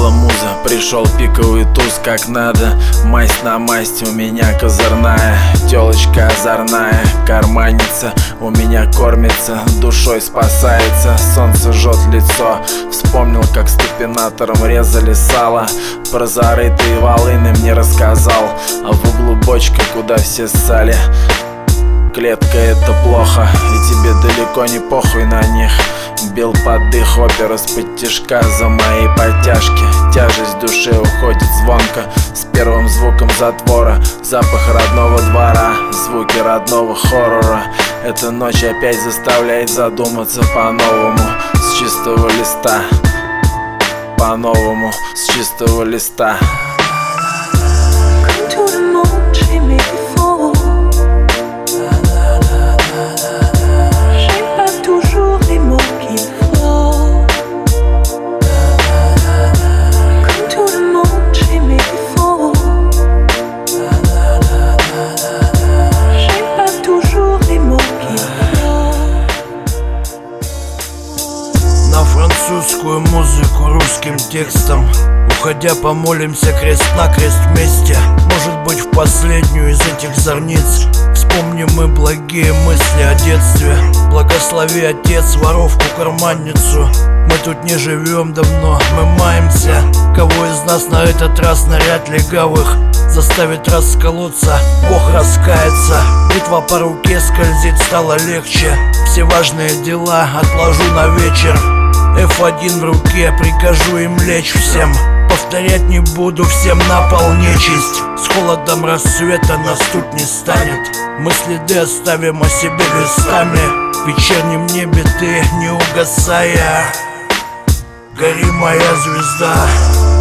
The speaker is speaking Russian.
Заиграла муза, пришел пиковый туз как надо. Масть на масть у меня козырная, телочка озорная, карманница у меня кормится, душой спасается. Солнце жжет лицо, вспомнил, как с топинатором резали сало. Про зарытые волыны мне рассказал, а в углу бочка, куда все ссали. Клетка — это плохо, и тебе далеко не похуй на них. Бил под дых опера с-под тишка за мои подтяжки. Тяжесть в душе уходит звонко с первым звуком затвора. Запах родного двора, звуки родного хоррора. Эта ночь опять заставляет задуматься по-новому, с чистого листа. По-новому, с чистого листа. Французскую музыку русским текстом, уходя помолимся крест-накрест вместе. Может быть, в последнюю из этих зорниц вспомним мы благие мысли о детстве. Благослови, Отец, воровку-карманницу. Мы тут не живем давно, мы маемся. Кого из нас на этот раз наряд легавых заставит расколоться, Бог раскается. Битва по руке скользит, стало легче. Все важные дела отложу на вечер. F1 в руке, прикажу им лечь всем. Повторять не буду, всем на пол нечисть. С холодом рассвета нас тут не станет. Мы следы оставим о себе листами. В вечернем небе ты, не угасая, гори, моя звезда.